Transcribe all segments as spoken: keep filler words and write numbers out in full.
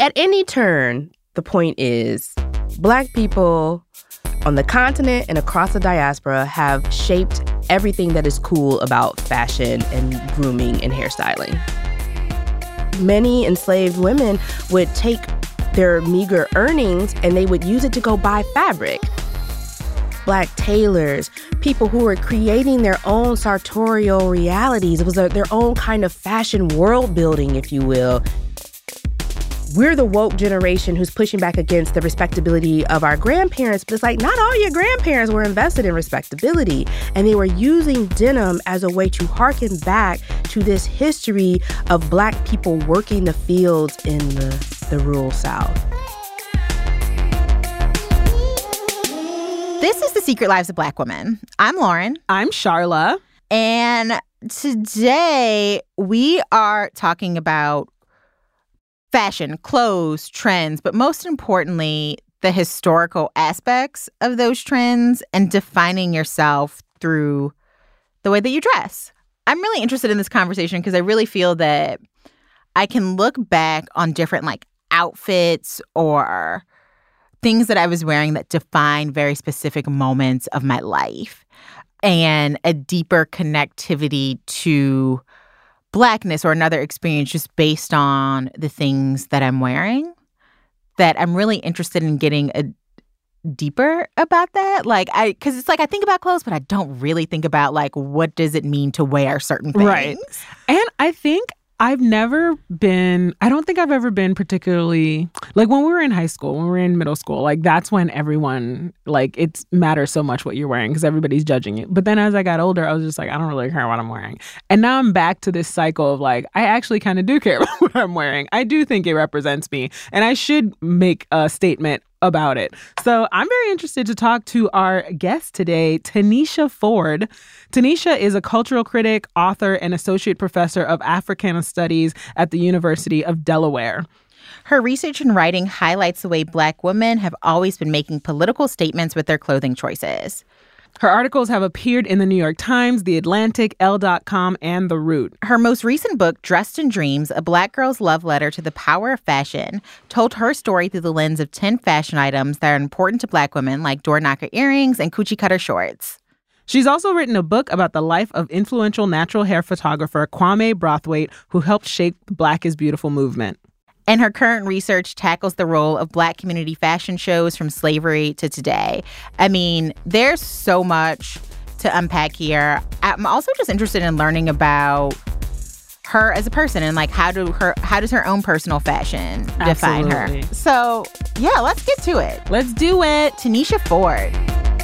At any turn, the point is, Black people on the continent and across the diaspora have shaped everything that is cool about fashion and grooming and hairstyling. Many enslaved women would take their meager earnings and they would use it to go buy fabric. Black tailors, people who were creating their own sartorial realities. It was a, their own kind of fashion world building, if you will. We're the woke generation who's pushing back against the respectability of our grandparents, but it's like, not all your grandparents were invested in respectability. And they were using denim as a way to harken back to this history of Black people working the fields in the, the rural South. This is The Secret Lives of Black Women. I'm Lauren. I'm Sharla. And today we are talking about fashion, clothes, trends, but most importantly, the historical aspects of those trends and defining yourself through the way that you dress. I'm really interested in this conversation because I really feel that I can look back on different like outfits or things that I was wearing that define very specific moments of my life and a deeper connectivity to Blackness or another experience just based on the things that I'm wearing, that I'm really interested in getting a deeper about that. Like, I, because it's like I think about clothes, but I don't really think about, like, what does it mean to wear certain things. Right. And I think I've never been, I don't think I've ever been particularly, like when we were in high school, when we were in middle school, like that's when everyone, like it matters so much what you're wearing because everybody's judging you. But then as I got older, I was just like, I don't really care what I'm wearing. And now I'm back to this cycle of like, I actually kind of do care about what I'm wearing. I do think it represents me and I should make a statement about it. So I'm very interested to talk to our guest today, Tanisha Ford. Tanisha is a cultural critic, author, and associate professor of Africana Studies at the University of Delaware. Her research and writing highlights the way Black women have always been making political statements with their clothing choices. Her articles have appeared in the New York Times, The Atlantic, Elle dot com, and The Root. Her most recent book, Dressed in Dreams, A Black Girl's Love Letter to the Power of Fashion, told her story through the lens of ten fashion items that are important to Black women, like door knocker earrings and coochie cutter shorts. She's also written a book about the life of influential natural hair photographer Kwame Brathwaite, who helped shape the Black is Beautiful movement. And her current research tackles the role of Black community fashion shows from slavery to today. I mean, there's so much to unpack here. I'm also just interested in learning about her as a person and like how do her how does her own personal fashion define Absolutely. her. So yeah, let's get to it. Let's do it. Tanisha Ford.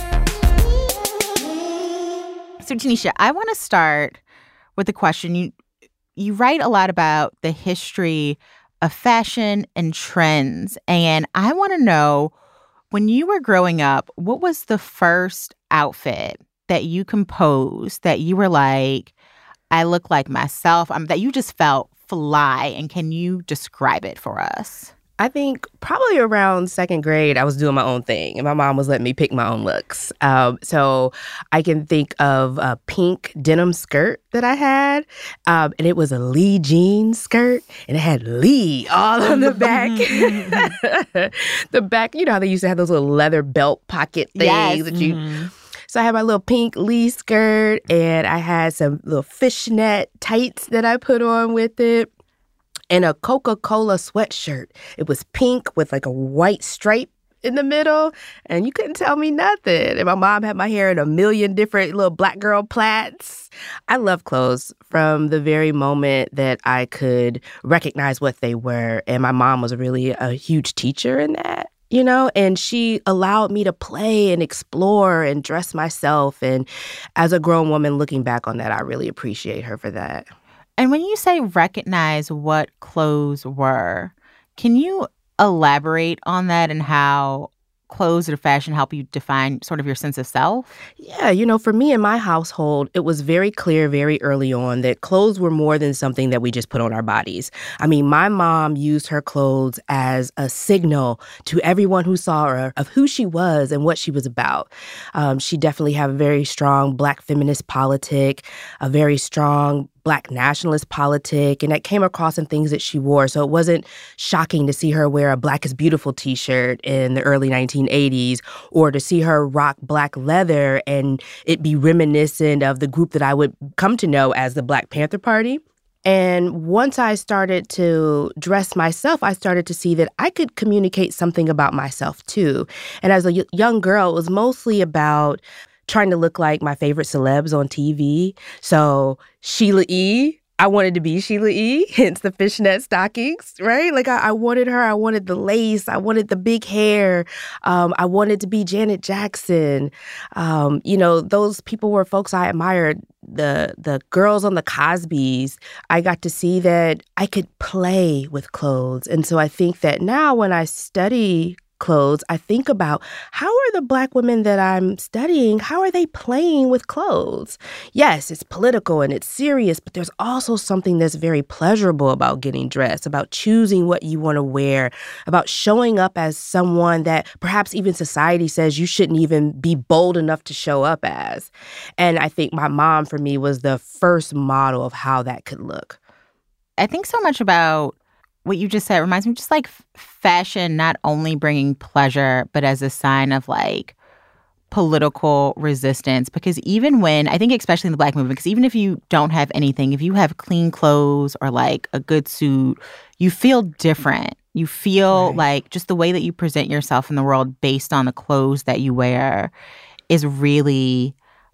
So Tanisha, I want to start with a question. You you write a lot about the history of fashion and trends. And I want to know, when you were growing up, what was the first outfit that you composed that you were like, I look like myself, um, that you just felt fly? And can you describe it for us? I think probably around second grade, I was doing my own thing, and my mom was letting me pick my own looks. Um, so I can think of a pink denim skirt that I had, um, and it was a Lee jeans skirt, and it had Lee all on the back. The back, you know how they used to have those little leather belt pocket things Yes. that you... Mm-hmm. So I had my little pink Lee skirt, and I had some little fishnet tights that I put on with it. And a Coca-Cola sweatshirt. It was pink with like a white stripe in the middle, and you couldn't tell me nothing. And my mom had my hair in a million different little black girl plaits. I love clothes from the very moment that I could recognize what they were. And my mom was really a huge teacher in that, you know, and she allowed me to play and explore and dress myself. And as a grown woman looking back on that, I really appreciate her for that. And when you say recognize what clothes were, can you elaborate on that and how clothes or fashion help you define sort of your sense of self? Yeah, you know, for me in my household, it was very clear very early on that clothes were more than something that we just put on our bodies. I mean, my mom used her clothes as a signal to everyone who saw her of who she was and what she was about. Um, she definitely had a very strong Black feminist politic, a very strong Black nationalist politic, and that came across in things that she wore. So it wasn't shocking to see her wear a Black is Beautiful t-shirt in the early nineteen eighties, or to see her rock black leather and it be reminiscent of the group that I would come to know as the Black Panther Party. And once I started to dress myself, I started to see that I could communicate something about myself, too. And as a y- young girl, it was mostly about trying to look like my favorite celebs on T V. So Sheila E., I wanted to be Sheila E., hence the fishnet stockings, right? Like, I, I wanted her. I wanted the lace. I wanted the big hair. Um, I wanted to be Janet Jackson. Um, you know, those people were folks I admired. The the girls on the Cosbys, I got to see that I could play with clothes. And so I think that now when I study clothes, I think about how are the Black women that I'm studying, how are they playing with clothes? Yes, it's political and it's serious, but there's also something that's very pleasurable about getting dressed, about choosing what you want to wear, about showing up as someone that perhaps even society says you shouldn't even be bold enough to show up as. And I think my mom, for me, was the first model of how that could look. I think so much about what you just said reminds me of just like f- fashion not only bringing pleasure, but as a sign of like political resistance. Because even when, I think especially in the Black movement, because even if you don't have anything, if you have clean clothes or like a good suit, you feel different. You feel right. like just the way that you present yourself in the world based on the clothes that you wear is really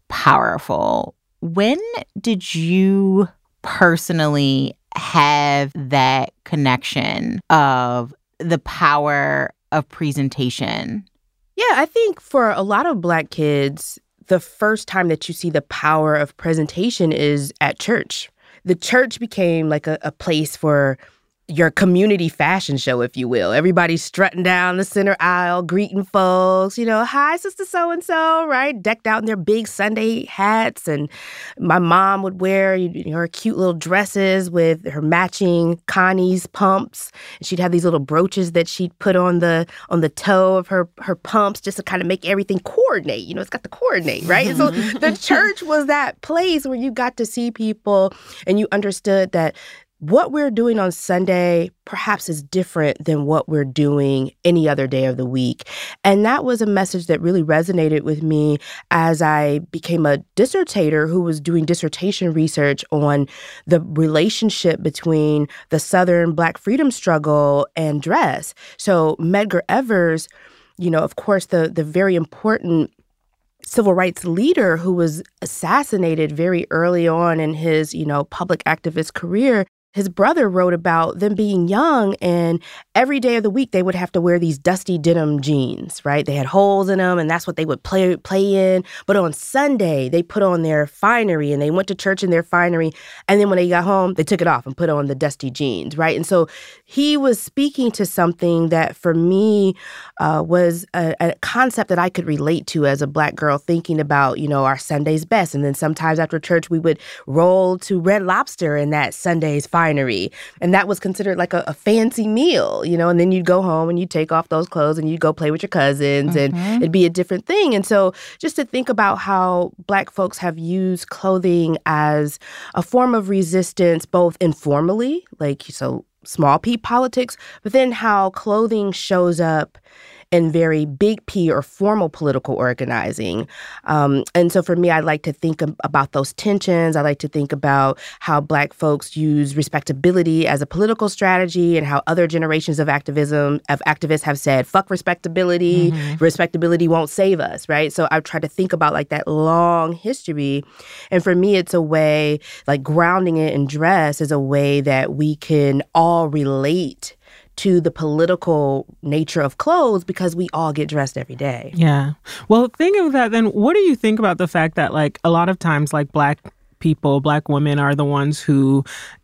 powerful. When did you personally have that connection of the power of presentation? Yeah, I think for a lot of Black kids, the first time that you see the power of presentation is at church. The church became like a, a place for your community fashion show, if you will. Everybody's strutting down the center aisle, greeting folks, you know, hi, sister so-and-so, right? Decked out in their big Sunday hats. And my mom would wear you know, her cute little dresses with her matching Connie's pumps. And she'd have these little brooches that she'd put on the on the toe of her, her pumps just to kind of make everything coordinate. You know, it's got to coordinate, right? And so the church was that place where you got to see people and you understood that what we're doing on Sunday perhaps is different than what we're doing any other day of the week. And that was a message that really resonated with me as I became a dissertator who was doing dissertation research on the relationship between the Southern Black freedom struggle and dress. So Medgar Evers, you know, of course, the the very important civil rights leader who was assassinated very early on in his, you know, public activist career, his brother wrote about them being young and every day of the week they would have to wear these dusty denim jeans, right? They had holes in them and that's what they would play play in. But on Sunday, they put on their finery and they went to church in their finery. And then when they got home, they took it off and put on the dusty jeans, right? And so he was speaking to something that for me uh, was a, a concept that I could relate to as a Black girl thinking about, you know, our Sunday's best. And then sometimes after church, we would roll to Red Lobster in that Sunday's finery. And that was considered like a, a fancy meal, you know, and then you'd go home and you'd take off those clothes and you'd go play with your cousins mm-hmm. and it'd be a different thing. And so just to think about how Black folks have used clothing as a form of resistance, both informally, like so small p politics, but then how clothing shows up in very big P or formal political organizing. Um, and so for me, I like to think about those tensions. I like to think about how Black folks use respectability as a political strategy and how other generations of activism, of activists have said, fuck respectability, mm-hmm. respectability won't save us, right? So I've tried to think about like that long history. And for me, it's a way, like grounding it in dress is a way that we can all relate to the political nature of clothes because we all get dressed every day. Yeah. Well, think of that then. What do you think about the fact that like a lot of times like Black people, Black women are the ones who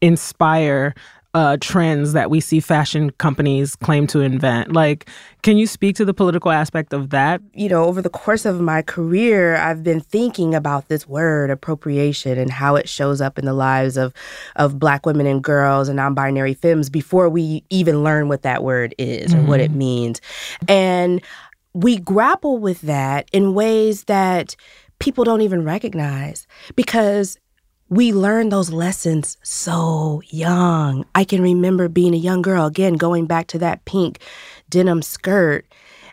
inspire uh, trends that we see fashion companies claim to invent? Like, can you speak to the political aspect of that? You know, over the course of my career, I've been thinking about this word appropriation and how it shows up in the lives of, of Black women and girls and non-binary femmes before we even learn what that word is mm-hmm. or what it means. And we grapple with that in ways that people don't even recognize because we learn those lessons so young. I can remember being a young girl, again, going back to that pink denim skirt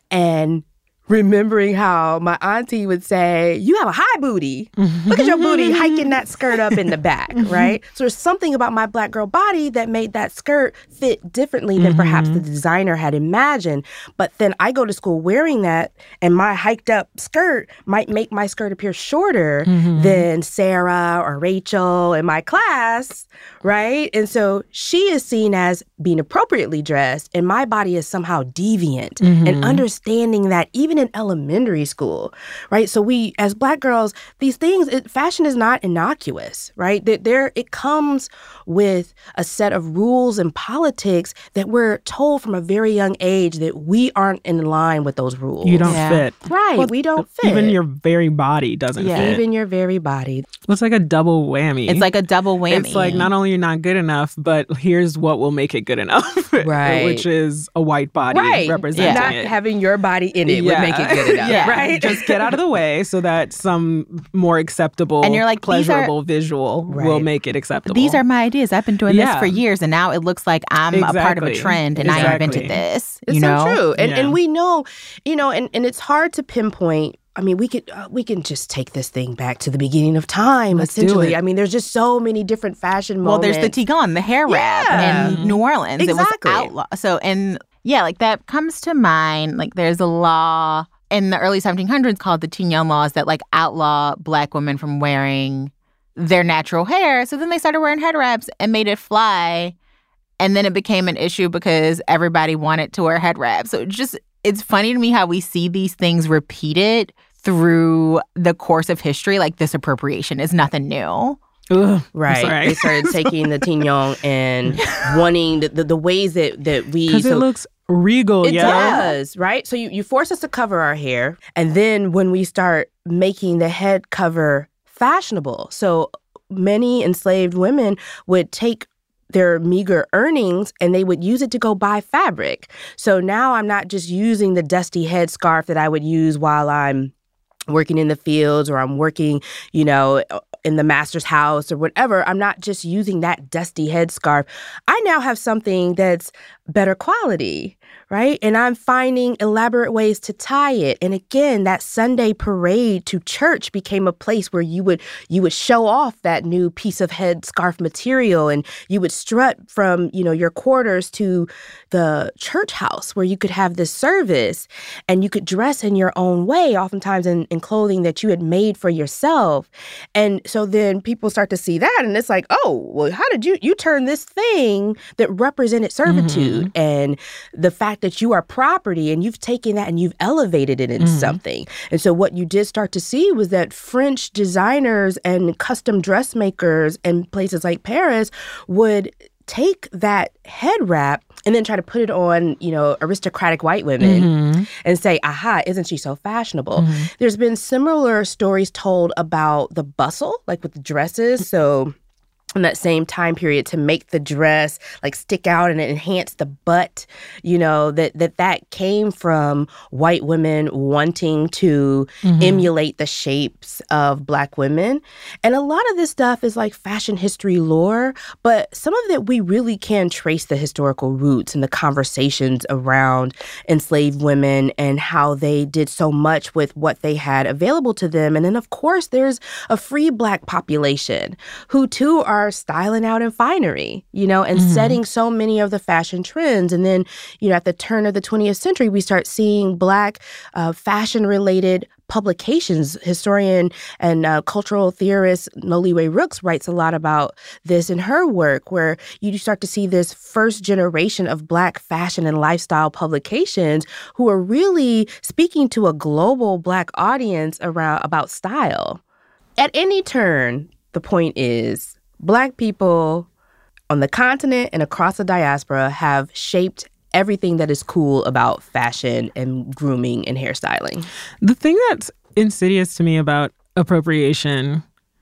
and remembering how my auntie would say, you have a high booty. Look at your booty hiking that skirt up in the back, right? So there's something about my Black girl body that made that skirt fit differently than mm-hmm. perhaps the designer had imagined. But then I go to school wearing that, and my hiked up skirt might make my skirt appear shorter mm-hmm. than Sarah or Rachel in my class, right? And so she is seen as being appropriately dressed, and my body is somehow deviant. Mm-hmm. And understanding that even in elementary school, right? So we, as Black girls, these things, it, fashion is not innocuous, right? There, there, it comes with a set of rules and politics that we're told from a very young age that we aren't in line with those rules. You don't yeah. fit. Right, well, we don't fit. Even your very body doesn't yeah. fit. Even your very body. It's like a double whammy. It's like a double whammy. It's like not only you're not good enough, but here's what will make it good enough. Right. Which is a white body right. representing yeah. it. Not having your body in it yeah. would make it good enough. yeah. Right? Just get out of the way so that some more acceptable, and you're like, pleasurable are, visual right. will make it acceptable. These are my ideas. I've been doing yeah. this for years, and now it looks like I'm exactly. a part of a trend, and exactly. I invented this. It's you know? so true. And, yeah. and we know, you know, and, and it's hard to pinpoint. I mean, we could uh, we can just take this thing back to the beginning of time, Let's essentially. do it. I mean, there's just so many different fashion Well, moments. there's the Tigon, the hair wrap Yeah. in New Orleans. Exactly. It was outlaw. So, and yeah, like that comes to mind. Like there's a law in the early seventeen hundreds called the Tignon laws that like outlaw Black women from wearing their natural hair. So then they started wearing head wraps and made it fly. And then it became an issue because everybody wanted to wear head wraps. So it's just, it's funny to me how we see these things repeated through the course of history. Like this appropriation is nothing new. Ugh, right. They started taking the Tignon and wanting the, the, the ways that, that we... Because so, it looks regal, it yeah. does, right? So you, you force us to cover our hair. And then when we start making the head cover fashionable, so many enslaved women would take their meager earnings and they would use it to go buy fabric. So now I'm not just using the dusty headscarf that I would use while I'm working in the fields or I'm working, you know, in the master's house or whatever. I'm not just using that dusty headscarf. I now have something that's better quality, right? And I'm finding elaborate ways to tie it. And again, that Sunday parade to church became a place where you would you would show off that new piece of headscarf material, and you would strut from, you know, your quarters to the church house where you could have this service, and you could dress in your own way, oftentimes in, in clothing that you had made for yourself. And so then people start to see that, and it's like, oh, well, how did you you turn this thing that represented servitude mm-hmm. and the fact that you are property, and you've taken that and you've elevated it into mm-hmm. something. And so what you did start to see was that French designers and custom dressmakers in places like Paris would take that head wrap and then try to put it on, you know, aristocratic white women mm-hmm. and say, aha, isn't she so fashionable? Mm-hmm. There's been similar stories told about the bustle, like with the dresses. So in that same time period, to make the dress like stick out and enhance the butt, you know, that that that came from white women wanting to mm-hmm. emulate the shapes of Black women. And a lot of this stuff is like fashion history lore, but some of it we really can trace the historical roots and the conversations around enslaved women and how they did so much with what they had available to them. And then, of course, there's a free Black population who, too, are styling out in finery, you know, and mm-hmm. setting so many of the fashion trends. And then, you know, at the turn of the twentieth century, we start seeing Black uh, fashion-related publications. Historian and uh, cultural theorist Noliwe Rooks writes a lot about this in her work, where you start to see this first generation of Black fashion and lifestyle publications who are really speaking to a global Black audience around about style. At any turn, the point is, Black people on the continent and across the diaspora have shaped everything that is cool about fashion and grooming and hairstyling. The thing that's insidious to me about appropriation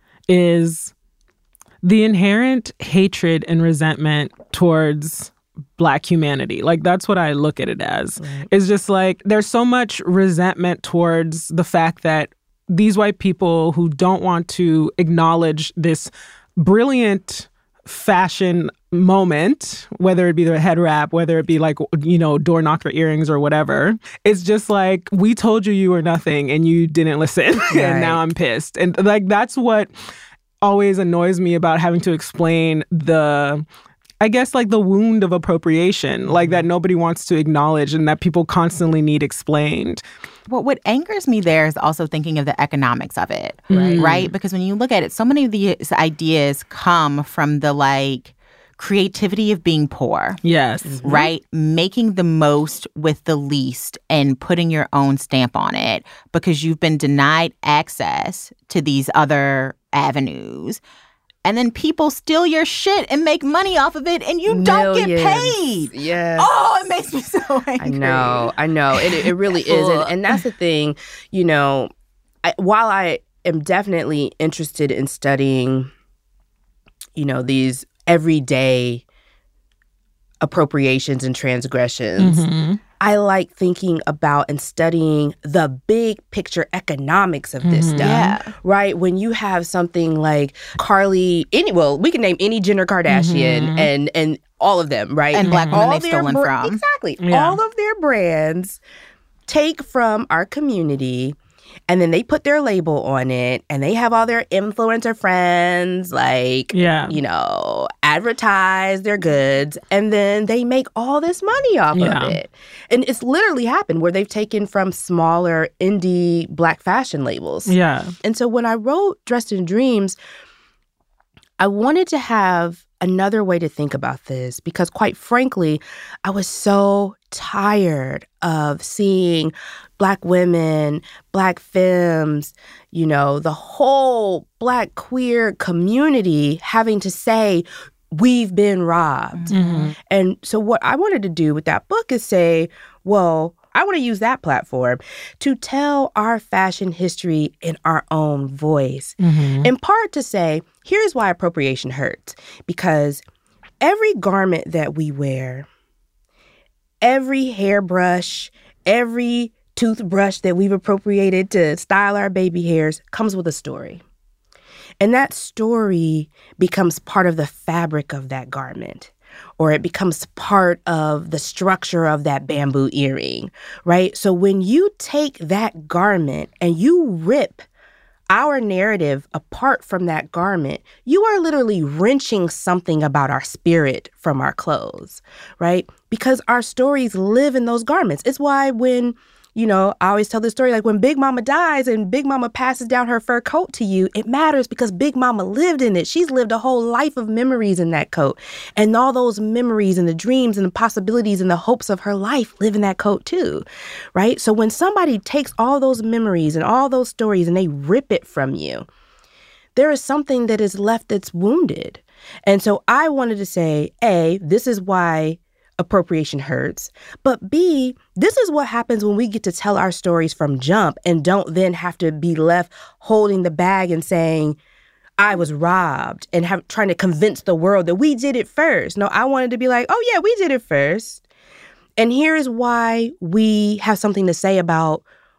is the inherent hatred and resentment towards Black humanity. Like, that's what I look at it as. Right. It's just like there's so much resentment towards the fact that these white people who don't want to acknowledge this brilliant fashion moment, whether it be the head wrap, whether it be like, you know, door knock for earrings or whatever. It's just like, we told you you were nothing and you didn't listen. Right. And now I'm pissed. And like, that's what always annoys me about having to explain the, I guess, like the wound of appropriation, like that nobody wants to acknowledge and that people constantly need explained. Well, what angers me there is also thinking of the economics of it, Right. right? Because when you look at it, so many of these ideas come from the, like, creativity of being poor. Yes. Mm-hmm. Right? Making the most with the least and putting your own stamp on it because you've been denied access to these other avenues. And then people steal your shit and make money off of it, and you don't Millions. get paid. Yes. Oh, it makes me so angry. I know. I know. It, it really is. And, and that's the thing, you know, I, while I am definitely interested in studying, you know, these everyday appropriations and transgressions, Mm-hmm. I like thinking about and studying the big picture economics of this Mm-hmm. stuff, Yeah. right? When you have something like Carly, any well, we can name any Jenner Kardashian Mm-hmm. and and all of them, right? And black women All they've their stolen bra- from. Exactly. Yeah. All of their brands take from our community, and then they put their label on it, and they have all their influencer friends, like, Yeah. you know, advertise their goods, and then they make all this money off Yeah. of it. And it's literally happened where they've taken from smaller indie black fashion labels. Yeah. And so when I wrote Dressed in Dreams, I wanted to have another way to think about this because, quite frankly, I was so tired of seeing Black women, Black femmes, you know, the whole Black queer community having to say, we've been robbed. Mm-hmm. And so what I wanted to do with that book is say, well, I want to use that platform to tell our fashion history in our own voice. Mm-hmm. In part to say, here's why appropriation hurts. Because every garment that we wear, every hairbrush, every toothbrush that we've appropriated to style our baby hairs comes with a story. And that story becomes part of the fabric of that garment, or it becomes part of the structure of that bamboo earring, right? So when you take that garment and you rip our narrative apart from that garment, you are literally wrenching something about our spirit from our clothes, right? Because our stories live in those garments. It's why when, you know, I always tell this story, like when Big Mama dies and Big Mama passes down her fur coat to you, it matters because Big Mama lived in it. She's lived a whole life of memories in that coat. And all those memories and the dreams and the possibilities and the hopes of her life live in that coat too, right? So when somebody takes all those memories and all those stories and they rip it from you, there is something that is left that's wounded. And so I wanted to say, A, this is why appropriation hurts. But B, this is what happens when we get to tell our stories from jump and don't then have to be left holding the bag and saying, I was robbed, and have, trying to convince the world that we did it first. No, I wanted to be like, oh yeah, we did it first. And here is why we have something to say about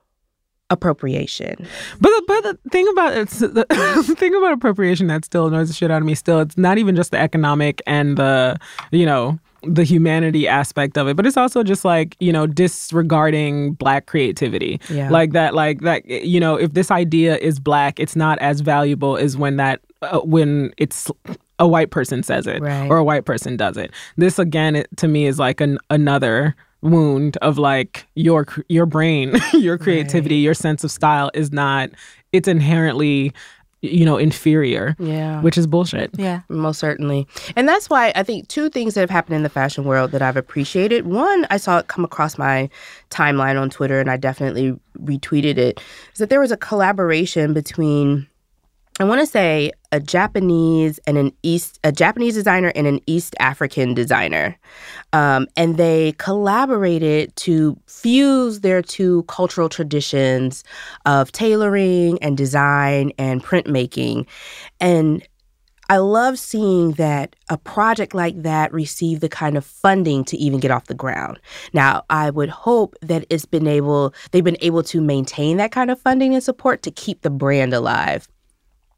appropriation. But the, but the thing about it's the, the thing about appropriation that still annoys the shit out of me still, it's not even just the economic and the, you know, the humanity aspect of it, but it's also just like, you know, disregarding Black creativity. Yeah. Like that, like that, you know, if this idea is Black, it's not as valuable as when that, uh, when it's a white person says it, Right. or a white person does it. This, again, it, to me is like an, another wound of like your your brain, your creativity, Right. your sense of style is not, it's inherently, you know, inferior, Yeah. which is bullshit. Yeah. Most certainly. And that's why I think two things that have happened in the fashion world that I've appreciated. One, I saw it come across my timeline on Twitter, and I definitely retweeted it, is that there was a collaboration between, I want to say, a Japanese and an East, a Japanese designer and an East African designer. Um, and they collaborated to fuse their two cultural traditions of tailoring and design and printmaking. And I love seeing that a project like that receive the kind of funding to even get off the ground. Now, I would hope that it's been able, they've been able to maintain that kind of funding and support to keep the brand alive.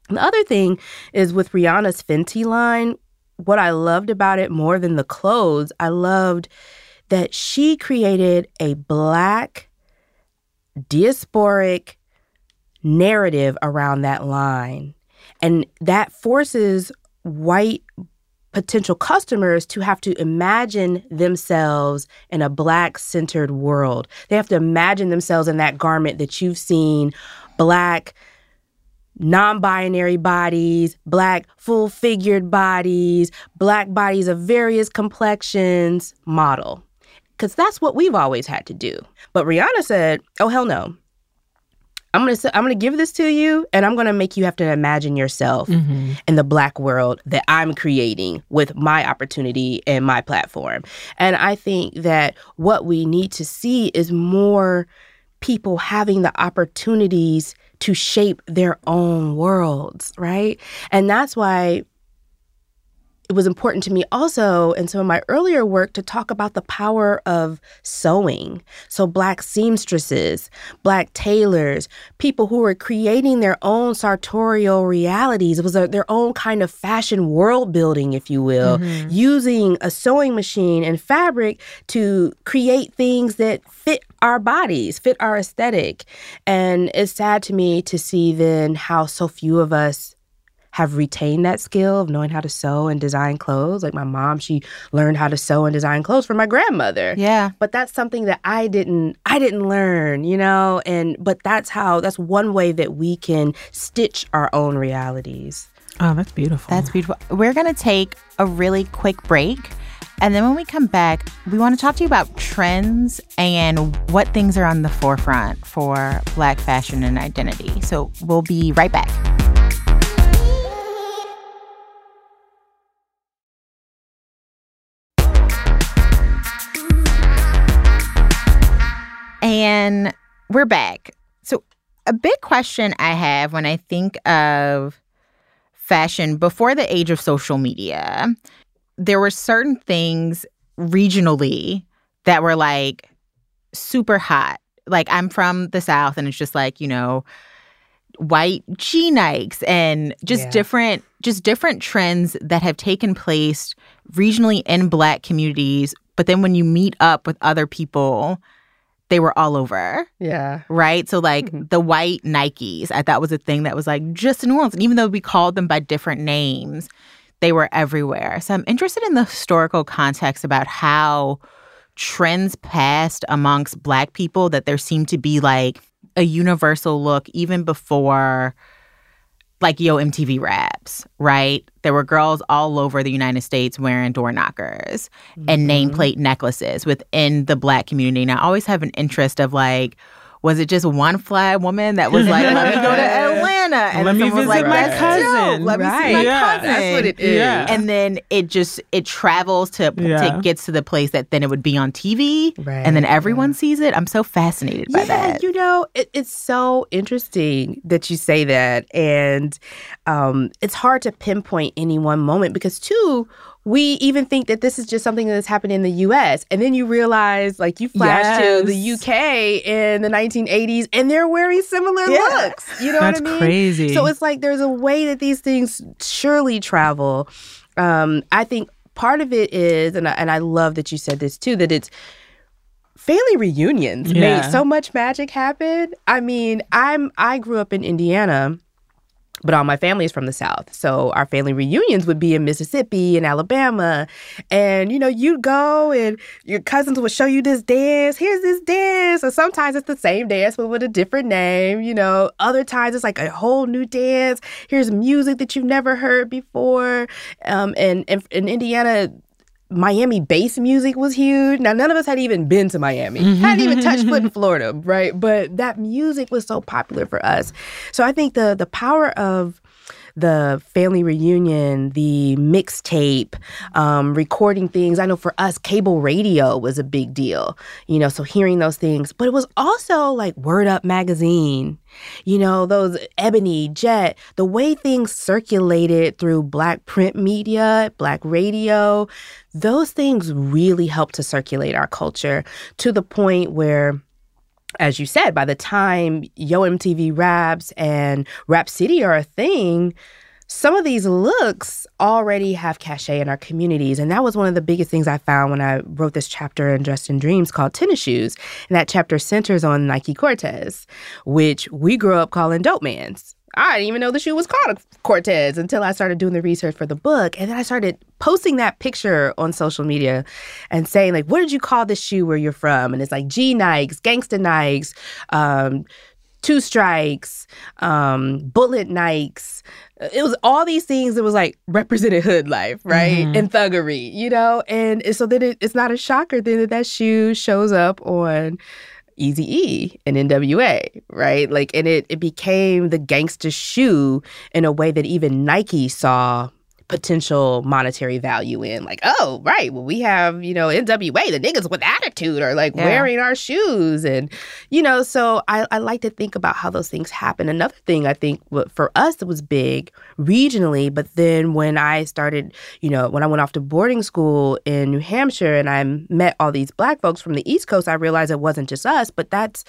The other thing is with Rihanna's Fenty line, what I loved about it more than the clothes, I loved that she created a Black diasporic narrative around that line. And that forces white potential customers to have to imagine themselves in a Black-centered world. They have to imagine themselves in that garment that you've seen Black non-binary bodies, Black full-figured bodies, Black bodies of various complexions model. Because that's what we've always had to do. But Rihanna said, oh, hell no. I'm going to I'm going to give this to you, and I'm going to make you have to imagine yourself mm-hmm. in the Black world that I'm creating with my opportunity and my platform. And I think that what we need to see is more people having the opportunities to shape their own worlds, right? And that's why it was important to me also in some of my earlier work to talk about the power of sewing. So Black seamstresses, Black tailors, people who were creating their own sartorial realities. It was a, their own kind of fashion world building, if you will, mm-hmm. using a sewing machine and fabric to create things that fit our bodies, fit our aesthetic. And it's sad to me to see then how so few of us have retained that skill of knowing how to sew and design clothes. Like my mom, she learned how to sew and design clothes from my grandmother. Yeah. But that's something that I didn't I didn't learn, you know? And but that's how that's one way that we can stitch our own realities. Oh, that's beautiful. That's beautiful. We're going to take a really quick break. And then when we come back, we want to talk to you about trends and what things are on the forefront for Black fashion and identity. So we'll be right back. And we're back. So a big question I have when I think of fashion before the age of social media, there were certain things regionally that were like super hot. Like I'm from the South and it's just like, you know, white G-Nikes and just yeah. different just different trends that have taken place regionally in Black communities. But then when you meet up with other people, they were all over. Yeah. Right? So, like, mm-hmm. the white Nikes, I thought was a thing that was, like, just in New Orleans. And even though we called them by different names, they were everywhere. So I'm interested in the historical context about how trends passed amongst Black people, that there seemed to be, like, a universal look even before, like, Yo M T V Raps, right? There were girls all over the United States wearing door knockers mm-hmm. and nameplate necklaces within the Black community. And I always have an interest of, like, was it just one fly woman that was like, let me go to Atlanta? And let me visit like, my cousin. Let right. me see my yeah. cousin. That's what it is. Yeah. And then it just, it travels to, yeah. to gets to the place that then it would be on T V. Right. And then everyone yeah. sees it. I'm so fascinated by yeah, that. You know, it, it's so interesting that you say that. And um, it's hard to pinpoint any one moment because, two, we even think that this is just something that's happened in the U S. And then you realize, like, you flash yes. to the U K in the nineteen eighties, and they're wearing similar yeah. looks. You know That's what I mean? crazy. So it's like there's a way that these things surely travel. Um, I think part of it is, and I, and I love that you said this too, that it's family reunions yeah. made so much magic happen. I mean, I'm I grew up in Indiana, but all my family is from the South. So our family reunions would be in Mississippi and Alabama. And, you know, you'd go and your cousins would show you this dance. Here's this dance. And sometimes it's the same dance, but with a different name. You know, other times it's like a whole new dance. Here's music that you've never heard before. Um, and, and in Indiana, Miami bass music was huge. Now, none of us had even been to Miami, hadn't even touched foot in Florida, right? But that music was so popular for us. So I think the the power of the family reunion, the mixtape, um, recording things. I know for us, cable radio was a big deal, you know, so hearing those things. But it was also like Word Up magazine, you know, those Ebony, Jet, the way things circulated through Black print media, Black radio, those things really helped to circulate our culture to the point where as you said, by the time Yo M T V Raps and Rap City are a thing, some of these looks already have cachet in our communities. And that was one of the biggest things I found when I wrote this chapter in Dressed in Dreams called Tennis Shoes. And that chapter centers on Nike Cortez, which we grew up calling Dope Mans. I didn't even know the shoe was called a Cortez until I started doing the research for the book. And then I started posting that picture on social media and saying, like, what did you call this shoe where you're from? And it's like G Nikes, Gangsta Nikes, um, Two Strikes, um, Bullet Nikes. It was all these things that was like represented hood life, right? Mm-hmm. And thuggery, you know? And so then it, it's not a shocker then that that shoe shows up on Eazy-E and N W A, right? Like, and it, it became the gangster shoe in a way that even Nike saw potential monetary value in. Like, oh, right, well, we have, you know, N W A, the niggas with attitude are like yeah. wearing our shoes. And, you know, so I, I like to think about how those things happen. Another thing I think for us that was big regionally, but then when I started, you know, when I went off to boarding school in New Hampshire and I met all these Black folks from the East Coast, I realized it wasn't just us, but that's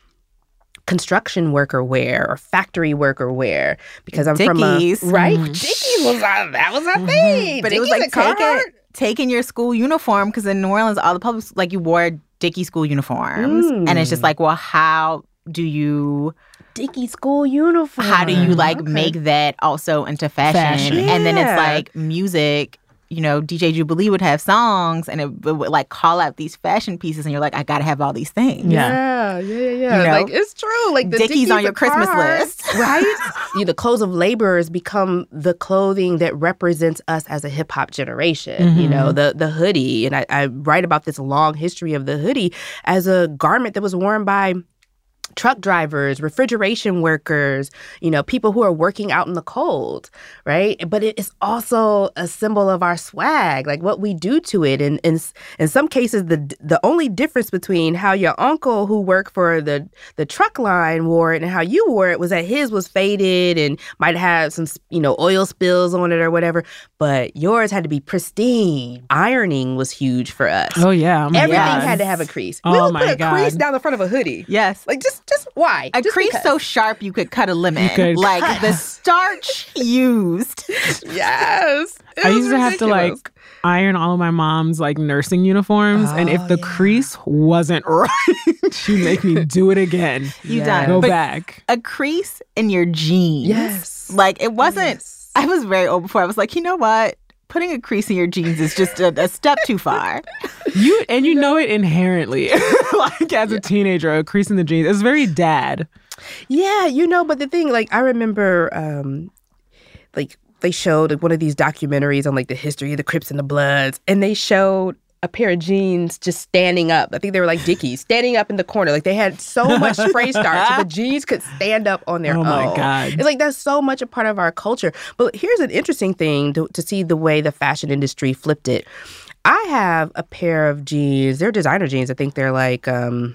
construction worker wear or factory worker wear because I'm Dickies. from a right. Mm-hmm. Dickies was our, that was our thing. But Dickies it was like taking taking your school uniform because in New Orleans all the public like you wore Dickie school uniforms mm. and it's just like, well, how do you Dickie school uniform? How do you like okay. make that also into fashion? fashion. Yeah. And then it's like music. You know, D J Jubilee would have songs and it, it would like call out these fashion pieces and you're like, I gotta have all these things. Yeah, yeah, yeah. yeah. You know? Like, it's true. Like, the Dickies, Dickies on your Christmas cars, list. Right? You know, the clothes of laborers become the clothing that represents us as a hip-hop generation. Mm-hmm. You know, the the hoodie. And I, I write about this long history of the hoodie as a garment that was worn by truck drivers, refrigeration workers, you know, people who are working out in the cold, right? But it is also a symbol of our swag, like what we do to it. And in, in some cases, the the only difference between how your uncle who worked for the, the truck line wore it and how you wore it was that his was faded and might have some, you know, oil spills on it or whatever. But yours had to be pristine. Ironing was huge for us. Oh, yeah. Oh Everything God. had to have a crease. Oh, we would my put a God. crease down the front of a hoodie. Yes. Like, just Just why? A just crease because. so sharp you could cut a lemon. could like cut. the starch used. Yes. It I was used to have to ridiculous. like iron all of my mom's like nursing uniforms. Oh, and if the yeah. crease wasn't right, she'd make me do it again. You Yes. done. Go But back. a crease in your jeans. Yes. Like it wasn't, Yes. I was very old before. I was like, you know what? Putting a crease in your jeans is just a, a step too far. You and you know it inherently. Like as a teenager, a crease in the jeans. It's very dad. Yeah, you know, but the thing, like, I remember, um, like, they showed like, one of these documentaries on, like, the history of the Crips and the Bloods, and they showed a pair of jeans just standing up. I think they were like Dickies, standing up in the corner. Like, they had so much spray starch, so the jeans could stand up on their Oh, own. my God. It's like, that's so much a part of our culture. But here's an interesting thing to, to see the way the fashion industry flipped it. I have a pair of jeans. They're designer jeans. I think they're like... um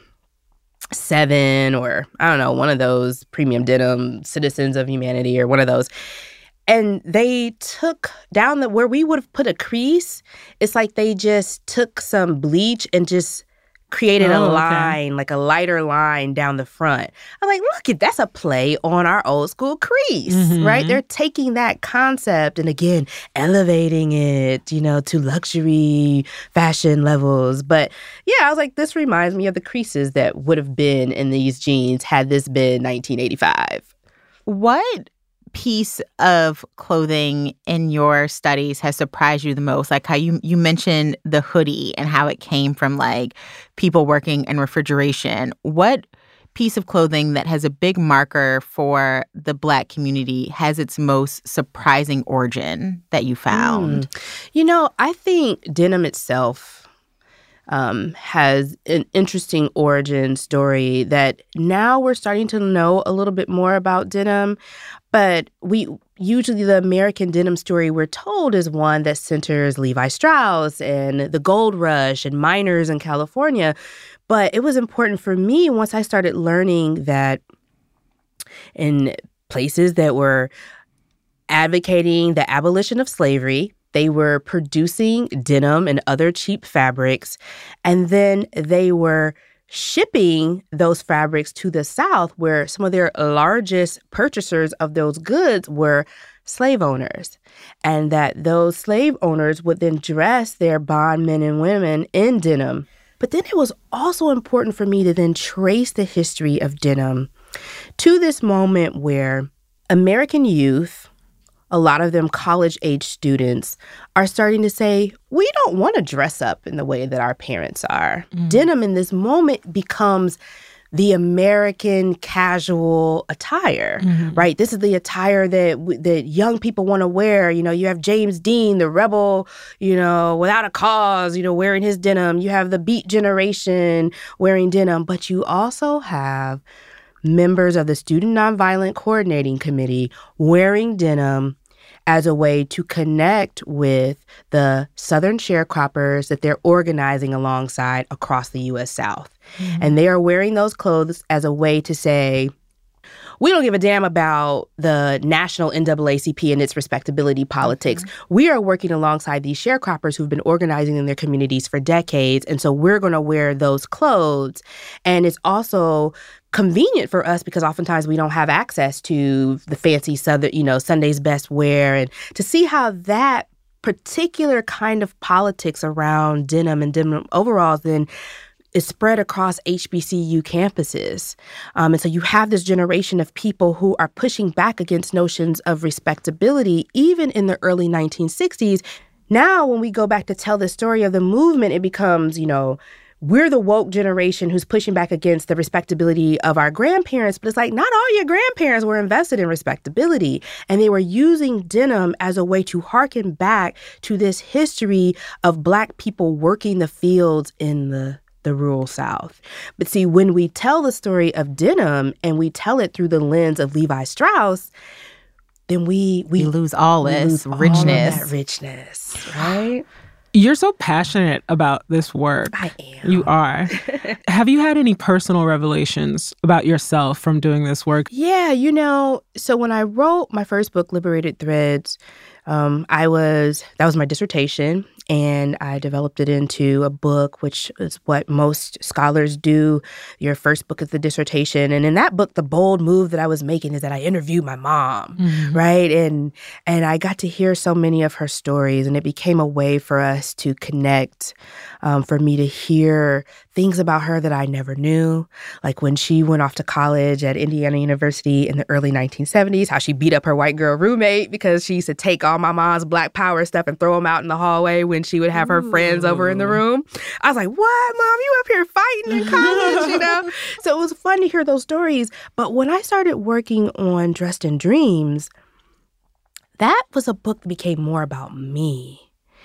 Seven or I don't know, one of those premium denim, Citizens of Humanity or one of those. And they took down the where we would have put a crease. It's like they just took some bleach and just created Oh, a okay. line, like a lighter line down the front. I'm like, look, it that's a play on our old school crease, Mhm. right? They're taking that concept and again, elevating it, you know, to luxury fashion levels. But yeah, I was like, this reminds me of the creases that would have been in these jeans had this been nineteen eighty-five. What piece of clothing in your studies has surprised you the most? Like how you you mentioned the hoodie and how it came from like people working in refrigeration. What piece of clothing that has a big marker for the Black community has its most surprising origin that you found? Mm. You know, I think denim itself um, has an interesting origin story that now we're starting to know a little bit more about denim. But we usually the American denim story we're told is one that centers Levi Strauss and the gold rush and miners in California. But it was important for me once I started learning that in places that were advocating the abolition of slavery, they were producing denim and other cheap fabrics, and then they were shipping those fabrics to the South, where some of their largest purchasers of those goods were slave owners, and that those slave owners would then dress their bondmen and women in denim. But then it was also important for me to then trace the history of denim to this moment where American youth, a lot of them college-age students, are starting to say, we don't want to dress up in the way that our parents are. Mm. Denim in this moment becomes the American casual attire, mm-hmm. right? This is the attire that that young people want to wear. You know, you have James Dean, the rebel, you know, without a cause, you know, wearing his denim. You have the Beat Generation wearing denim. But you also have members of the Student Nonviolent Coordinating Committee wearing denim as a way to connect with the Southern sharecroppers that they're organizing alongside across the U S South. Mm-hmm. And they are wearing those clothes as a way to say, we don't give a damn about the national N double A C P and its respectability politics. Mm-hmm. We are working alongside these sharecroppers who've been organizing in their communities for decades. And so we're going to wear those clothes. And it's also convenient for us because oftentimes we don't have access to the fancy Southern, you know, Sunday's best wear. And to see how that particular kind of politics around denim and denim overalls then is spread across H B C U campuses. Um, and so you have this generation of people who are pushing back against notions of respectability, even in the early nineteen sixties. Now, when we go back to tell the story of the movement, it becomes, you know, we're the woke generation who's pushing back against the respectability of our grandparents. But it's like, not all your grandparents were invested in respectability. And they were using denim as a way to harken back to this history of Black people working the fields in the the rural South. But see, when we tell the story of denim and we tell it through the lens of Levi Strauss, then we we, we lose all we this lose richness. All of that richness, right? You're so passionate about this work. I am. You are. Have you had any personal revelations about yourself from doing this work? Yeah, you know, so when I wrote my first book, Liberated Threads, um, I was, that was my dissertation. And I developed it into a book, which is what most scholars do. Your first book is the dissertation. And in that book, the bold move that I was making is that I interviewed my mom, mm-hmm. right? And and I got to hear so many of her stories. And it became a way for us to connect, um, for me to hear things about her that I never knew. Like when she went off to college at Indiana University in the early nineteen seventies, how she beat up her white girl roommate because she used to take all my mom's Black Power stuff and throw them out in the hallway when she would have her Ooh. friends over in the room. I was like, what, Mom? You up here fighting in college, you know? So it was fun to hear those stories. But when I started working on Dressed in Dreams, that was a book that became more about me.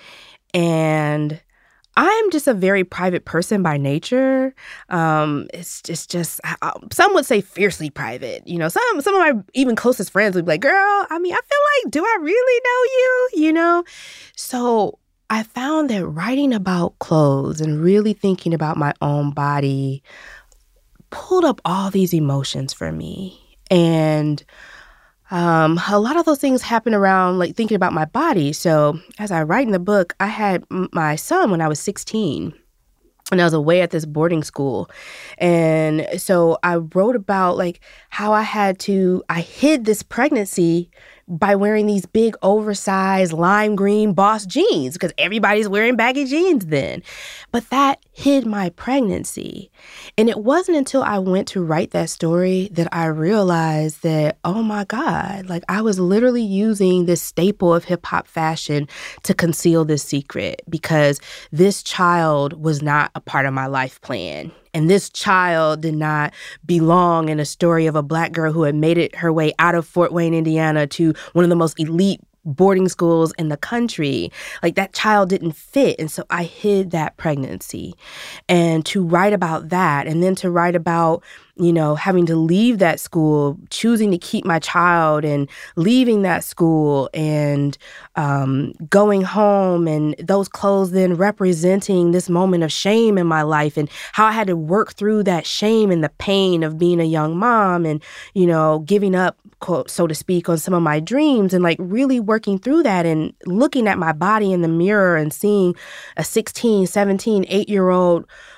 And I'm just a very private person by nature. Um, it's just, just uh, some would say fiercely private. You know, some some of my even closest friends would be like, girl, I mean, I feel like, do I really know you? You know? So I found that writing about clothes and really thinking about my own body pulled up all these emotions for me. And um, a lot of those things happen around like thinking about my body. So as I write in the book, I had m- my son when I was sixteen. And I was away at this boarding school. And so I wrote about like how I had to, I hid this pregnancy by wearing these big oversized lime green Boss jeans because everybody's wearing baggy jeans then. But that hid my pregnancy. And it wasn't until I went to write that story that I realized that, oh my God, like I was literally using this staple of hip hop fashion to conceal this secret because this child was not a part of my life plan. And this child did not belong in a story of a Black girl who had made it her way out of Fort Wayne, Indiana to one of the most elite boarding schools in the country. Like that child didn't fit. And so I hid that pregnancy. And to write about that and then to write about, you know, having to leave that school, choosing to keep my child and leaving that school and um, going home and those clothes then representing this moment of shame in my life and how I had to work through that shame and the pain of being a young mom and, you know, giving up, quote, so to speak, on some of my dreams and like really working through that and looking at my body in the mirror and seeing a sixteen, seventeen, eight-year-old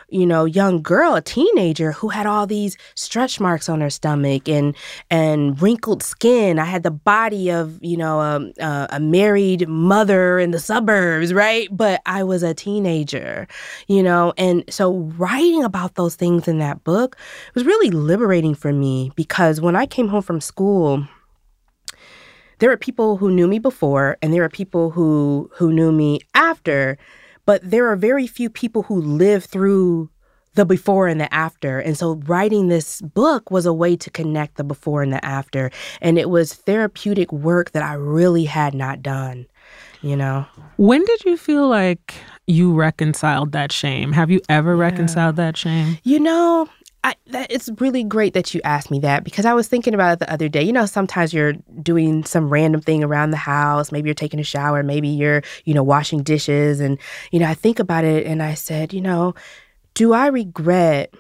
you know, young girl, a teenager who had all these stretch marks on her stomach and and wrinkled skin. I had the body of, you know, a, a, a married mother in the suburbs, right? But I was a teenager, you know, and so writing about those things in that book was really liberating for me because when I came home from school, there were people who knew me before and there were people who who knew me after, but there are very few people who lived through the before and the after. And so writing this book was a way to connect the before and the after. And it was therapeutic work that I really had not done, you know? When did you feel like you reconciled that shame? Have you ever yeah. reconciled that shame? You know, I, that, it's really great that you asked me that because I was thinking about it the other day. You know, sometimes you're doing some random thing around the house. Maybe you're taking a shower. Maybe you're, you know, washing dishes. And, you know, I think about it and I said, you know, do I regret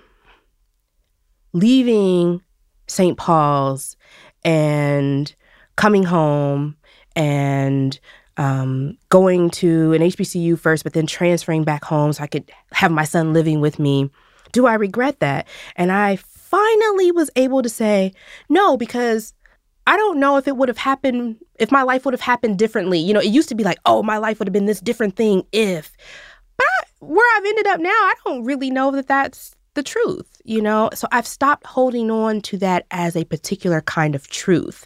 leaving Saint Paul's and coming home and um, going to an H B C U first, but then transferring back home so I could have my son living with me? Do I regret that? And I finally was able to say no, because I don't know if it would have happened, if my life would have happened differently. You know, it used to be like, oh, my life would have been this different thing if. But I, where I've ended up now, I don't really know that that's the truth, you know? So I've stopped holding on to that as a particular kind of truth.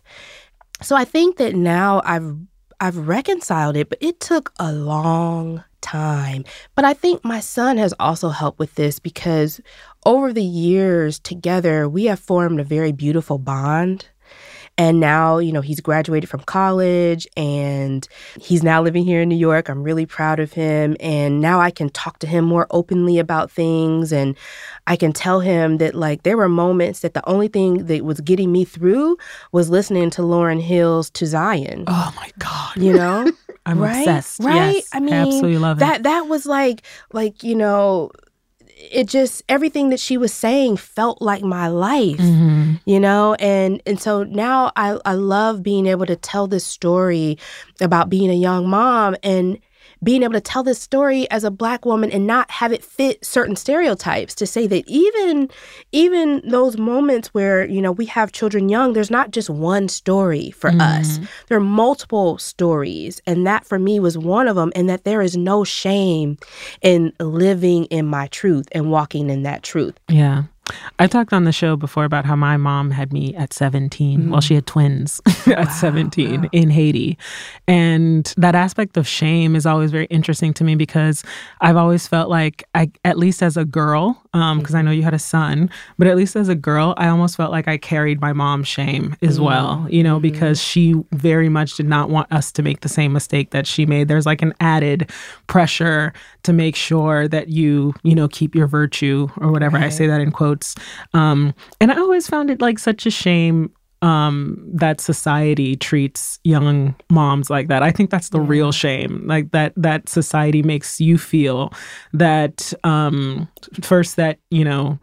So I think that now I've I've reconciled it, but it took a long time. But I think my son has also helped with this because over the years together, we have formed a very beautiful bond. And now, you know, he's graduated from college and he's now living here in New York. I'm really proud of him. And now I can talk to him more openly about things. And I can tell him that, like, there were moments that the only thing that was getting me through was listening to Lauryn Hill's To Zion. Oh, my God. You know? I'm right? obsessed. Right? Yes, I mean, I absolutely love it. That, that was like, like, you know, it just, everything that she was saying felt like my life, mm-hmm. you know? And and so now I, I love being able to tell this story about being a young mom and being able to tell this story as a Black woman and not have it fit certain stereotypes, to say that even even those moments where, you know, we have children young, there's not just one story for mm-hmm. us. There are multiple stories. And that for me was one of them, and that there is no shame in living in my truth and walking in that truth. Yeah. I talked on the show before about how my mom had me at seventeen. Mm. Well, she had twins at wow, seventeen wow. in Haiti. And that aspect of shame is always very interesting to me because I've always felt like, I, at least as a girl, um, because mm-hmm. I know you had a son, but at least as a girl, I almost felt like I carried my mom's shame as mm-hmm. well, you know, mm-hmm. because she very much did not want us to make the same mistake that she made. There's like an added pressure to make sure that you, you know, keep your virtue or whatever. Right. I say that in quotes. Um, and I always found it like such a shame um, that society treats young moms like that. I think that's the yeah. real shame, like that that society makes you feel that um, first that, you know,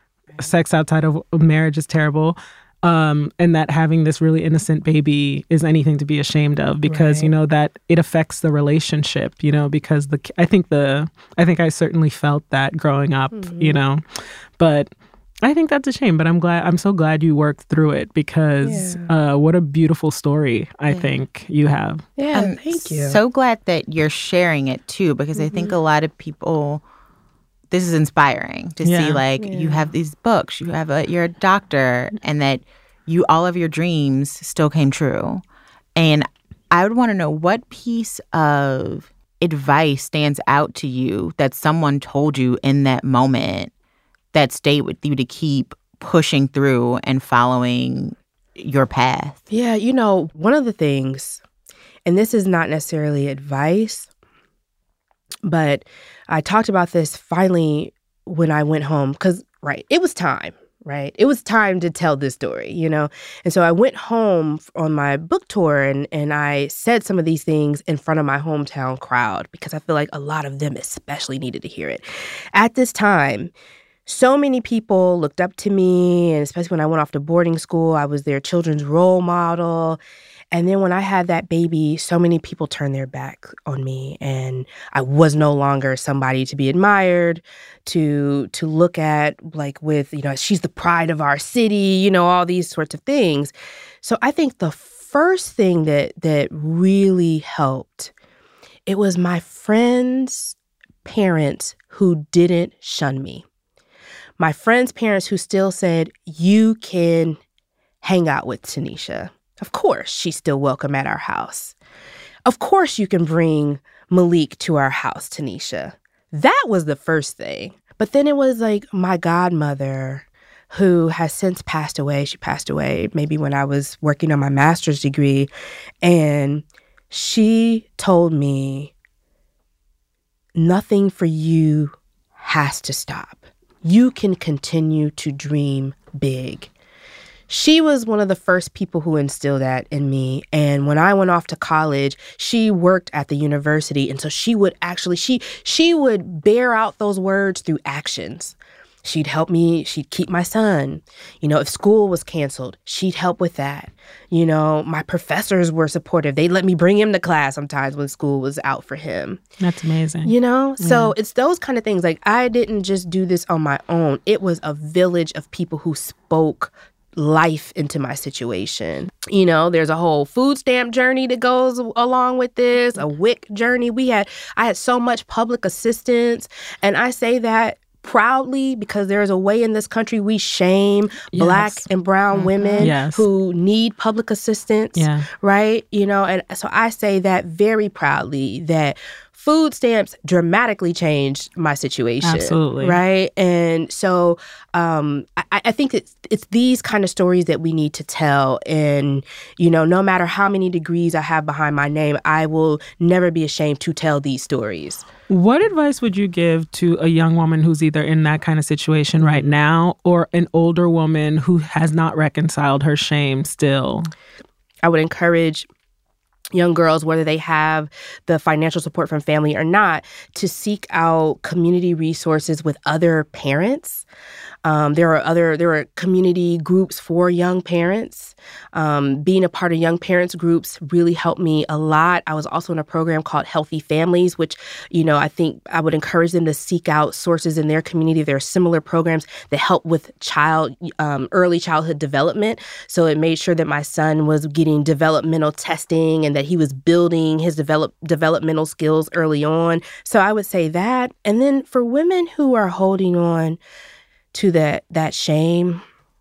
sex outside of marriage is terrible. Um, and that having this really innocent baby is anything to be ashamed of because, right. you know, that it affects the relationship, you know, because the I think the I think I certainly felt that growing up, mm-hmm. you know, but I think that's a shame. But I'm glad I'm so glad you worked through it because yeah. uh, what a beautiful story I yeah. think you have. Yeah, I'm thank you. So glad that you're sharing it, too, because mm-hmm. I think a lot of people. This is inspiring to yeah. see, like, yeah. you have these books, you have a, you're a doctor, and that you, all of your dreams still came true. And I would want to know what piece of advice stands out to you that someone told you in that moment that stayed with you to keep pushing through and following your path? Yeah, you know, one of the things, and this is not necessarily advice, but I talked about this finally when I went home because, right, it was time, right? It was time to tell this story, you know? And so I went home on my book tour and, and I said some of these things in front of my hometown crowd because I feel like a lot of them especially needed to hear it. At this time, so many people looked up to me, and especially when I went off to boarding school, I was their children's role model. And then when I had that baby, so many people turned their back on me, and I was no longer somebody to be admired, to to look at, like, with, you know, she's the pride of our city, you know, all these sorts of things. So I think the first thing that that really helped, it was my friends' parents who didn't shun me. My friends' parents who still said, you can hang out with Tanisha. Of course, she's still welcome at our house. Of course, you can bring Malik to our house, Tanisha. That was the first thing. But then it was like my godmother, who has since passed away. She passed away maybe when I was working on my master's degree. And she told me, nothing for you has to stop. You can continue to dream big. She was one of the first people who instilled that in me. And when I went off to college, she worked at the university. And so she would actually, she she would bear out those words through actions. She'd help me. She'd keep my son. You know, if school was canceled, she'd help with that. You know, my professors were supportive. They'd let me bring him to class sometimes when school was out for him. That's amazing. You know, Yeah. so it's those kind of things. Like, I didn't just do this on my own. It was a village of people who spoke life into my situation. You know, there's a whole food stamp journey that goes along with this, a W I C journey. We had, I had so much public assistance. And I say that proudly because there is a way in this country we shame Yes. Black and brown women Yes. who need public assistance, Yeah. right? You know, and so I say that very proudly, that food stamps dramatically changed my situation. Absolutely. Right? And so um, I, I think it's, it's these kind of stories that we need to tell. And, you know, no matter how many degrees I have behind my name, I will never be ashamed to tell these stories. What advice would you give to a young woman who's either in that kind of situation right now or an older woman who has not reconciled her shame still? I would encourage young girls, whether they have the financial support from family or not, to seek out community resources with other parents. Um, there are other there are community groups for young parents. Um, being a part of young parents groups really helped me a lot. I was also in a program called Healthy Families, which, you know, I think I would encourage them to seek out sources in their community. There are similar programs that help with child um, early childhood development. So it made sure that my son was getting developmental testing and that he was building his develop developmental skills early on. So I would say that. And then for women who are holding on to that that shame,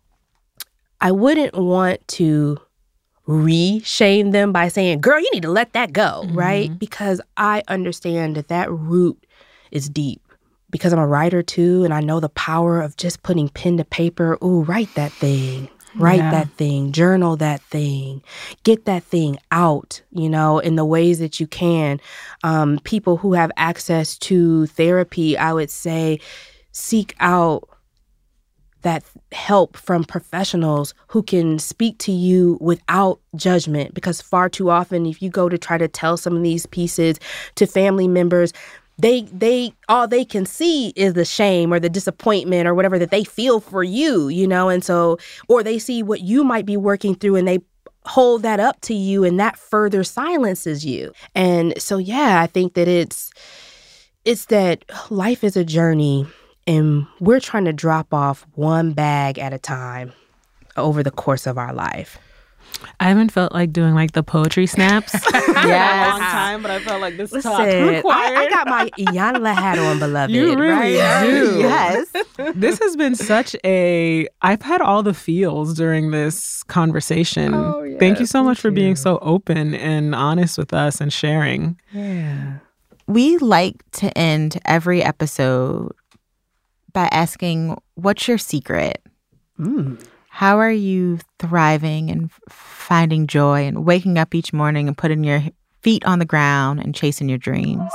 I wouldn't want to re-shame them by saying, girl, you need to let that go, mm-hmm. right? Because I understand that that root is deep. Because I'm a writer too, and I know the power of just putting pen to paper. Ooh, write that thing. Write yeah. that thing, journal that thing, get that thing out, you know, in the ways that you can. Um, people who have access to therapy, I would say, seek out that help from professionals who can speak to you without judgment. Because far too often, if you go to try to tell some of these pieces to family members, They, they, all they can see is the shame or the disappointment or whatever that they feel for you, you know? And so, or they see what you might be working through and they hold that up to you and that further silences you. And so, yeah, I think that it's, it's that life is a journey and we're trying to drop off one bag at a time over the course of our life. I haven't felt like doing like the poetry snaps yes. in a long time, but I felt like this Listen, talk required. I, I got my Iyanla hat on, beloved. You really right? do. Yes. This has been such a, I've had all the feels during this conversation. Oh, yes, thank you so much for you. being so open and honest with us and sharing. Yeah. We like to end every episode by asking, what's your secret? Mm. How are you thriving and finding joy and waking up each morning and putting your feet on the ground and chasing your dreams?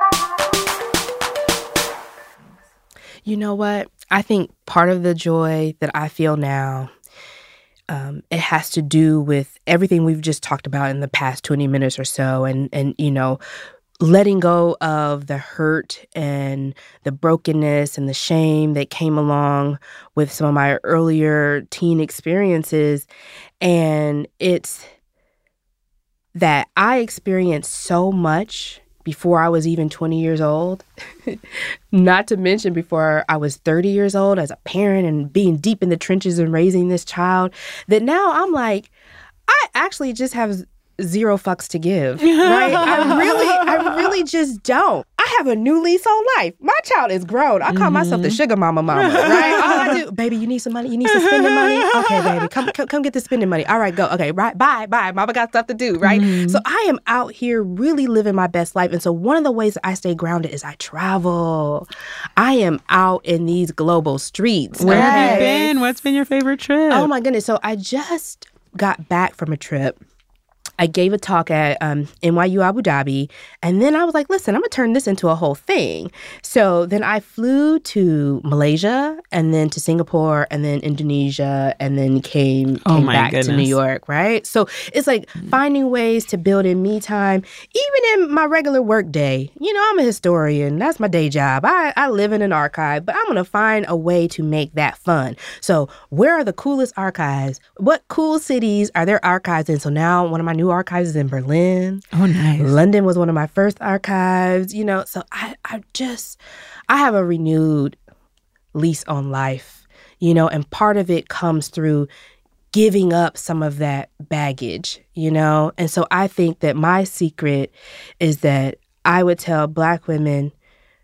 You know what? I think part of the joy that I feel now, um, it has to do with everything we've just talked about in the past twenty minutes or so. And, and you know, letting go of the hurt and the brokenness and the shame that came along with some of my earlier teen experiences. And it's that I experienced so much before I was even twenty years old, not to mention before I was thirty years old as a parent and being deep in the trenches and raising this child, that now I'm like, I actually just have zero fucks to give, right? I really, I really just don't. I have a new lease on life. My child is grown. I call mm-hmm. myself the sugar mama mama, right? All I do, baby, you need some money? You need some spending money? Okay, baby, come, come, come get the spending money. All right, go. Okay, right, bye, bye. Mama got stuff to do, right? Mm-hmm. So I am out here really living my best life. And so one of the ways that I stay grounded is I travel. I am out in these global streets. Where okay? have you been? What's been your favorite trip? Oh my goodness. So I just got back from a trip. I gave a talk at um, N Y U Abu Dhabi, and then I was like, listen, I'm going to turn this into a whole thing. So then I flew to Malaysia, and then to Singapore, and then Indonesia, and then came, came oh back goodness. to New York, right? So it's like finding ways to build in me time, even in my regular work day. You know, I'm a historian. That's my day job. I, I live in an archive, but I'm going to find a way to make that fun. So where are the coolest archives? What cool cities are there archives in? So now one of my new archives is in Berlin. Oh, nice. London was one of my first archives, you know. So I, I just, I have a renewed lease on life, you know, and part of it comes through giving up some of that baggage, you know. And so I think that my secret is that I would tell Black women,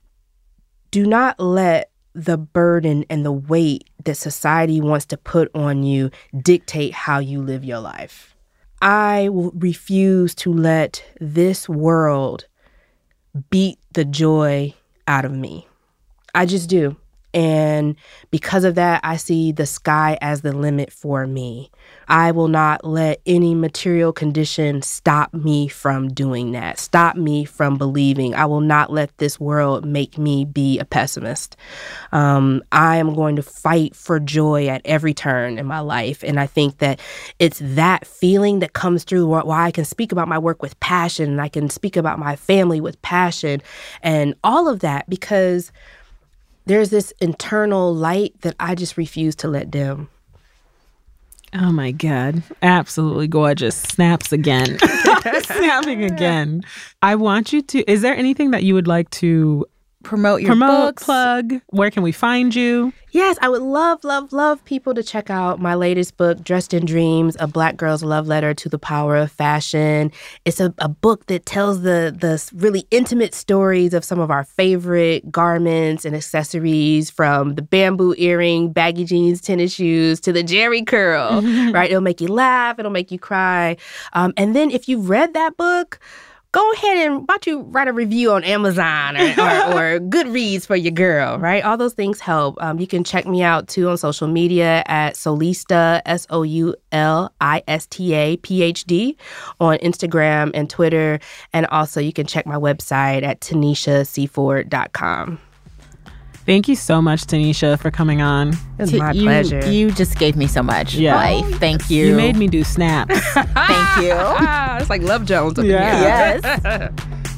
do not let the burden and the weight that society wants to put on you dictate how you live your life. I will refuse to let this world beat the joy out of me. I just do. And because of that, I see the sky as the limit for me. I will not let any material condition stop me from doing that, stop me from believing. I will not let this world make me be a pessimist. Um, I am going to fight for joy at every turn in my life. And I think that it's that feeling that comes through why I can speak about my work with passion, and I can speak about my family with passion and all of that, because there's this internal light that I just refuse to let dim. Oh my God. Absolutely gorgeous. Snaps again. Snapping again. I want you to, is there anything that you would like to promote your promote, books? plug? Where can we find you? Yes, I would love, love, love people to check out my latest book, Dressed in Dreams, A Black Girl's Love Letter to the Power of Fashion. It's a, a book that tells the, the really intimate stories of some of our favorite garments and accessories, from the bamboo earring, baggy jeans, tennis shoes, to the Jerry curl, right? It'll make you laugh. It'll make you cry. Um, and then if you've read that book, go ahead and why don't you write a review on Amazon or, or, or Goodreads for your girl, right? All those things help. Um, you can check me out, too, on social media at Soulista, S O U L I S T A, P H D, on Instagram and Twitter. And also you can check my website at tanisha seaford dot com. Thank you so much, Tanisha, for coming on. It was my you, pleasure. You just gave me so much Yeah. life. Thank you. You made me do snaps. Thank you. It's like Love Jones up Yeah. in here. Yes.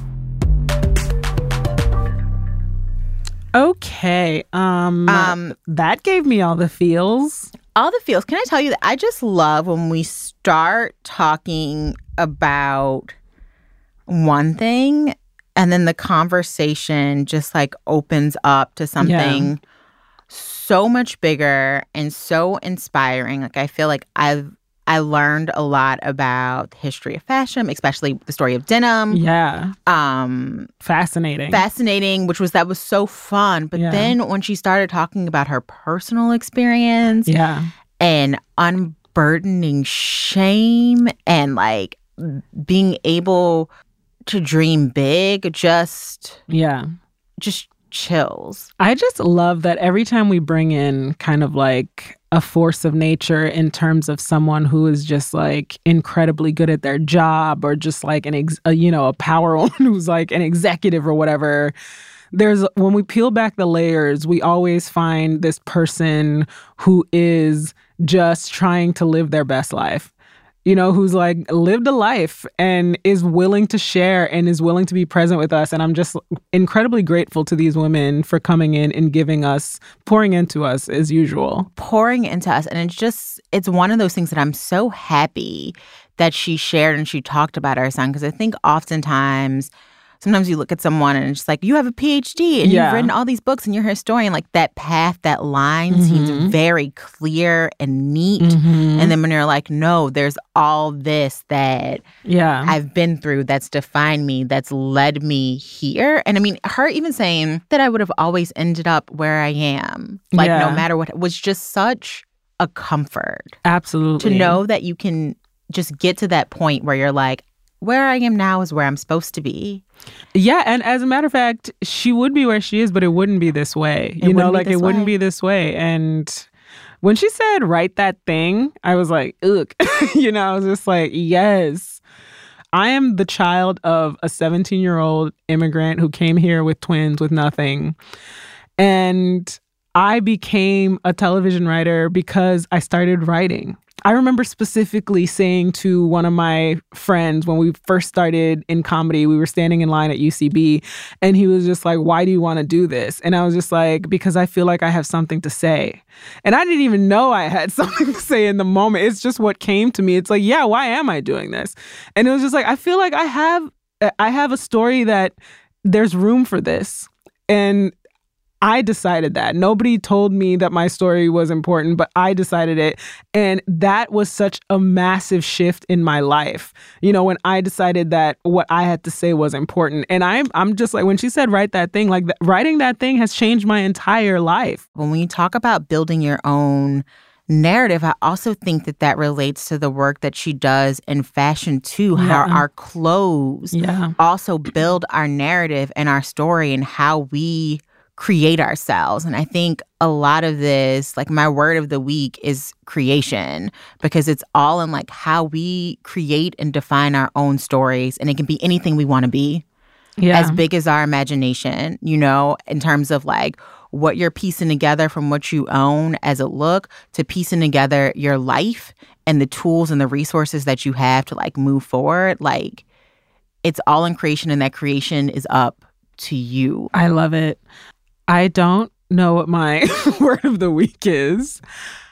Okay. Um, Um, that gave me all the feels. All the feels. Can I tell you that I just love when we start talking about one thing and then the conversation just like opens up to something Yeah. so much bigger and so inspiring. Like I feel like I've I learned a lot about the history of fashion, especially the story of denim. Yeah. Um, Fascinating. fascinating, which was that was so fun. But Yeah. then when she started talking about her personal experience yeah. and unburdening shame and like being able to dream big, just Yeah. just chills. I just love that every time we bring in kind of like a force of nature in terms of someone who is just like incredibly good at their job, or just like an, ex- a, you know, a power woman who's like an executive or whatever. There's, when we peel back the layers, we always find this person who is just trying to live their best life. you know, who's like lived a life and is willing to share and is willing to be present with us. And I'm just incredibly grateful to these women for coming in and giving us, pouring into us as usual. Pouring into us. And it's just, it's one of those things that I'm so happy that she shared and she talked about her son. Because I think oftentimes, sometimes you look at someone and it's just like, you have a P H D and Yeah. you've written all these books and you're a historian. Like that path, that line Mhm. seems very clear and neat. Mhm. And then when you're like, no, there's all this that Yeah. I've been through that's defined me, that's led me here. And I mean, her even saying that I would have always ended up where I am, like Yeah. no matter what, was just such a comfort Absolutely. to know that you can just get to that point where you're like, where I am now is where I'm supposed to be. Yeah, and as a matter of fact, she would be where she is, but it wouldn't be this way. It You know, wouldn't be like this it wouldn't way. be this way. And when she said, write that thing, I was like, ugh. You know, I was just like, yes. I am the child of a seventeen-year-old immigrant who came here with twins with nothing. And I became a television writer because I started writing. I remember specifically saying to one of my friends when we first started in comedy, we were standing in line at U C B, and he was just like, why do you want to do this? And I was just like, because I feel like I have something to say. And I didn't even know I had something to say in the moment. It's just what came to me. It's like, yeah, why am I doing this? And it was just like, I feel like I have, I have a story that there's room for this. And I decided that. Nobody told me that my story was important, but I decided it. And that was such a massive shift in my life. You know, when I decided that what I had to say was important. And I'm I'm just like, when she said write that thing, like th- writing that thing has changed my entire life. When we talk about building your own narrative, I also think that that relates to the work that she does in fashion too, how Yeah. our clothes Yeah. also build our narrative and our story and how we create ourselves. And I think a lot of this, like my word of the week is creation, because it's all in like how we create and define our own stories. And it can be anything we want to be, Yeah. as big as our imagination, you know, in terms of like what you're piecing together from what you own as a look to piecing together your life and the tools and the resources that you have to like move forward. Like it's all in creation, and that creation is up to you. I love it. I don't know what my word of the week is.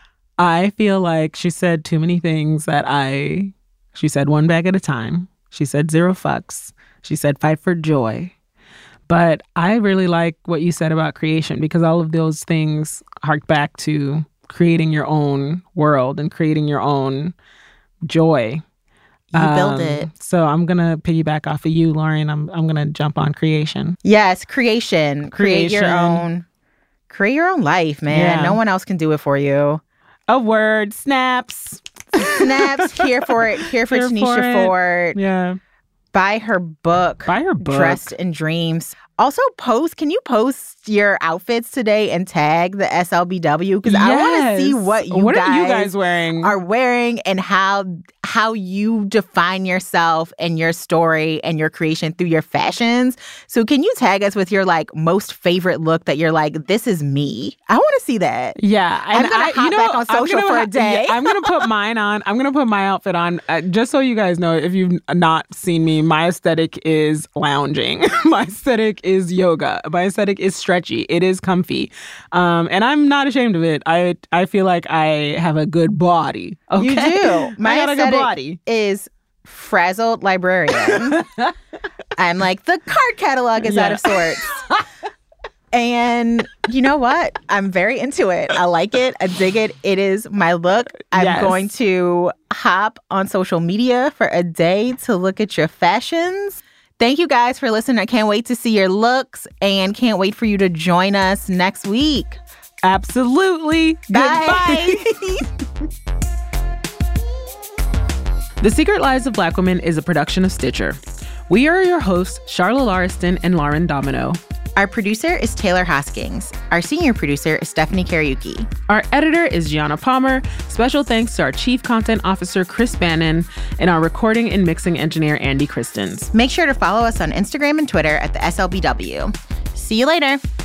I feel like she said too many things that I, she said one bag at a time. She said zero fucks. She said fight for joy. But I really like what you said about creation, because all of those things hark back to creating your own world and creating your own joy. You build Um, it. So I'm going to piggyback off of you, Lauren. I'm I'm going to jump on creation. Yes, creation. Create your Creation. own. Create your own life, man. Yeah. No one else can do it for you. A word, snaps. Snaps, here for it. Here for Here Tanisha for it. Ford. Yeah. Buy her book. Buy her book. Dressed in Dreams. Also, post. Can you post your outfits today and tag the S L B W? Because I want to see Yes. what you what guys, are you guys wearing? are wearing and how how you define yourself and your story and your creation through your fashions. So can you tag us with your like most favorite look that you're like, this is me? I want to see that. Yeah, I'm and gonna I, hop you know, back on I'm social gonna for a ha- day. yeah, I'm gonna put mine on. I'm gonna put my outfit on. Uh, just so you guys know, if you've not seen me, my aesthetic is lounging. My aesthetic is yoga. My aesthetic is stretchy. It is comfy, um, and I'm not ashamed of it. I I feel like I have a good body. Okay? You do. My I got a good aesthetic body. is frazzled librarian. I'm like, the card catalog is out Yeah. of sorts. And you know what? I'm very into it. I like it. I dig it. It is my look. I'm Yes. going to hop on social media for a day to look at your fashions. Thank you guys for listening. I can't wait to see your looks and can't wait for you to join us next week. Absolutely. Bye. Goodbye. The Secret Lives of Black Women is a production of Stitcher. We are your hosts, Charla Lauriston and Lauren Domino. Our producer is Taylor Hoskins. Our senior producer is Stephanie Kariuki. Our editor is Gianna Palmer. Special thanks to our Chief Content Officer, Chris Bannon, and our recording and mixing engineer, Andy Christens. Make sure to follow us on Instagram and Twitter at the S L B W. See you later.